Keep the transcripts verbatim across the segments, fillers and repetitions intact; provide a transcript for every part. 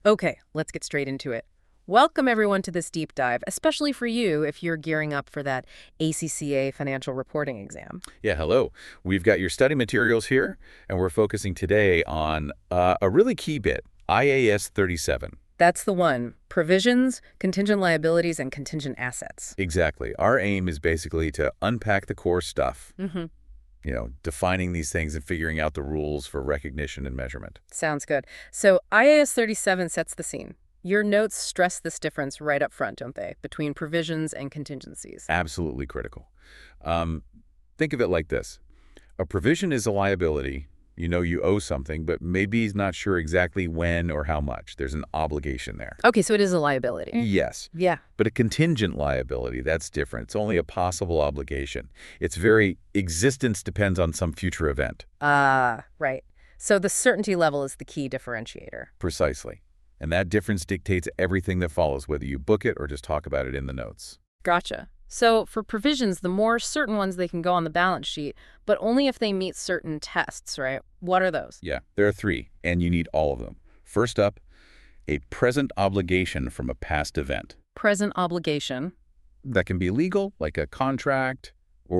Okay, let's get straight into it. Welcome everyone to this deep dive, especially for you if you're gearing up for that A C C A financial reporting exam. Yeah, hello. We've got your study materials here, and we're focusing today on uh, a really key bit, I A S thirty-seven. That's the one. Provisions, contingent liabilities, and contingent assets. Exactly. Our aim is basically to unpack the core stuff, Mm-hmm. you know, defining these things and figuring out the rules for recognition and measurement. Sounds good. So I A S thirty-seven sets the scene. Your notes stress this difference right up front, don't they, between provisions and contingencies? Absolutely critical. Um, think of it like this. A provision is a liability. You know you owe something, but maybe he's not sure exactly when or how much. There's an obligation there. Okay, so it is a liability. Yes. Yeah. But a contingent liability, that's different. It's only a possible obligation. Its very existence depends on some future event. Ah, right. So the certainty level is the key differentiator. Precisely. And that difference dictates everything that follows, whether you book it or just talk about it in the notes. Gotcha. So for provisions, the more certain ones they can go on the balance sheet, but only if they meet certain tests, right? What are those? Yeah, there are three, and you need all of them. First up, a present obligation from a past event. Present obligation. That can be legal, like a contract,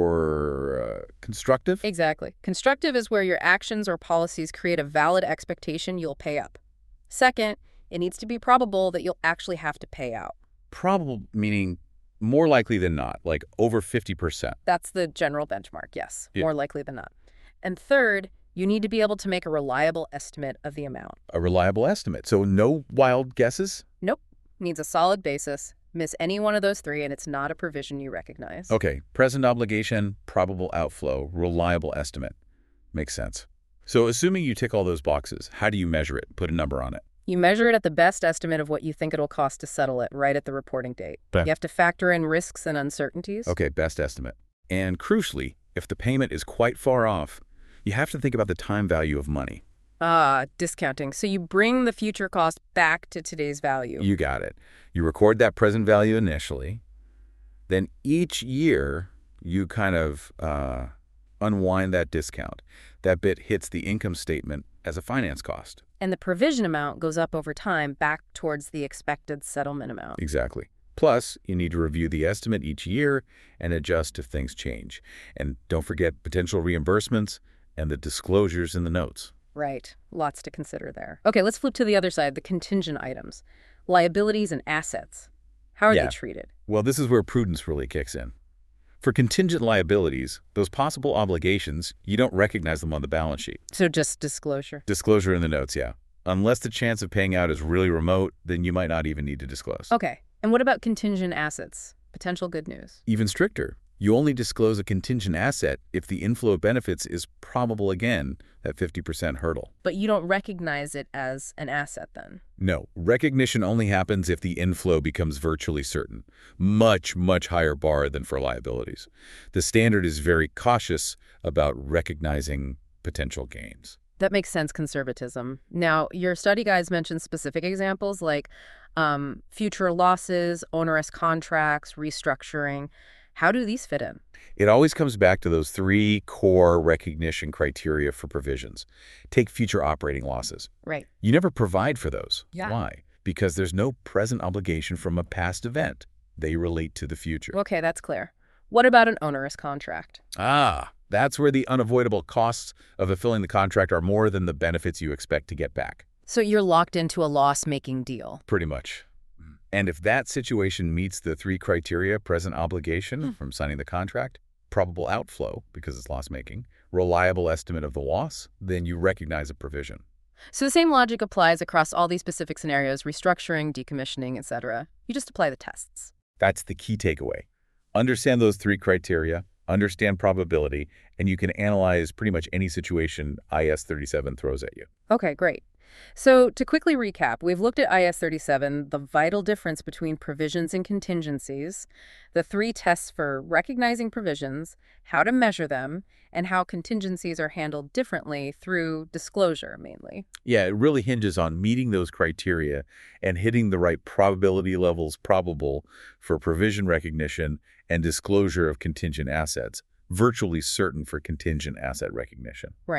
or uh, constructive. Exactly. Constructive is where your actions or policies create a valid expectation you'll pay up. Second, it needs to be probable that you'll actually have to pay out. Probable meaning more likely than not, like over fifty percent. That's the general benchmark, yes, Yeah. more likely than not. And third, you need to be able to make a reliable estimate of the amount. A reliable estimate. So no wild guesses? Nope. Needs a solid basis. Miss any one of those three and it's not a provision you recognize. Okay, present obligation, probable outflow, reliable estimate. Makes sense. So assuming you tick all those boxes, how do you measure it? Put a number on it. You measure it at the best estimate of what you think it'll cost to settle it right at the reporting date. Okay. You have to factor in risks and uncertainties. Okay, best estimate. And crucially, if the payment is quite far off, you have to think about the time value of money. Ah, discounting. So you bring the future cost back to today's value. You got it. You record that present value initially. Then each year, you kind of uh, unwind that discount. That bit hits the income statement as a finance cost. And the provision amount goes up over time back towards the expected settlement amount. Exactly. Plus, you need to review the estimate each year and adjust if things change. And don't forget potential reimbursements and the disclosures in the notes. Right. Lots to consider there. Okay, let's flip to the other side, the contingent items. Liabilities and assets. How are Yeah. they treated? Well, this is where prudence really kicks in. For contingent liabilities, those possible obligations, you don't recognize them on the balance sheet. So just disclosure. Disclosure in the notes, yeah. Unless the chance of paying out is really remote, then you might not even need to disclose. Okay. And what about contingent assets? Potential good news. Even stricter, you only disclose a contingent asset if the inflow of benefits is probable again, that fifty percent hurdle. But you don't recognize it as an asset then. No, recognition only happens if the inflow becomes virtually certain. Much, much higher bar than for liabilities. The standard is very cautious about recognizing potential gains. That makes sense, conservatism. Now, your study guides mention specific examples like um, future losses, onerous contracts, restructuring. How do these fit in? It always comes back to those three core recognition criteria for provisions. Take future operating losses. Right. You never provide for those. Yeah. Why? Because there's no present obligation from a past event. They relate to the future. Okay, that's clear. What about an onerous contract? Ah, that's where the unavoidable costs of fulfilling the contract are more than the benefits you expect to get back. So you're locked into a loss-making deal. Pretty much. And if that situation meets the three criteria, present obligation Hmm. from signing the contract, probable outflow because it's loss-making, reliable estimate of the loss, then you recognize a provision. So the same logic applies across all these specific scenarios, restructuring, decommissioning, et cetera. You just apply the tests. That's the key takeaway. Understand those three criteria, understand probability, and you can analyze pretty much any situation I S thirty-seven throws at you. Okay, great. So to quickly recap, we've looked at I S thirty-seven, the vital difference between provisions and contingencies, the three tests for recognizing provisions, how to measure them, and how contingencies are handled differently through disclosure, mainly. Yeah, it really hinges on meeting those criteria and hitting the right probability levels probable for provision recognition and disclosure of contingent assets, virtually certain for contingent asset recognition. Right.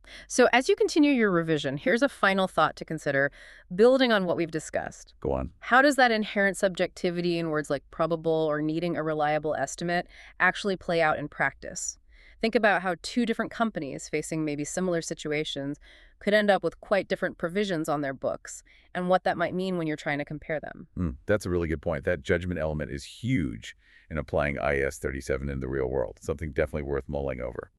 So as you continue your revision, here's a final thought to consider, building on what we've discussed. Go on. How does that inherent subjectivity in words like probable or needing a reliable estimate actually play out in practice? Think about how two different companies facing maybe similar situations could end up with quite different provisions on their books, and what that might mean when you're trying to compare them. Mm, that's a really good point. That judgment element is huge in applying I A S thirty-seven in the real world, something definitely worth mulling over.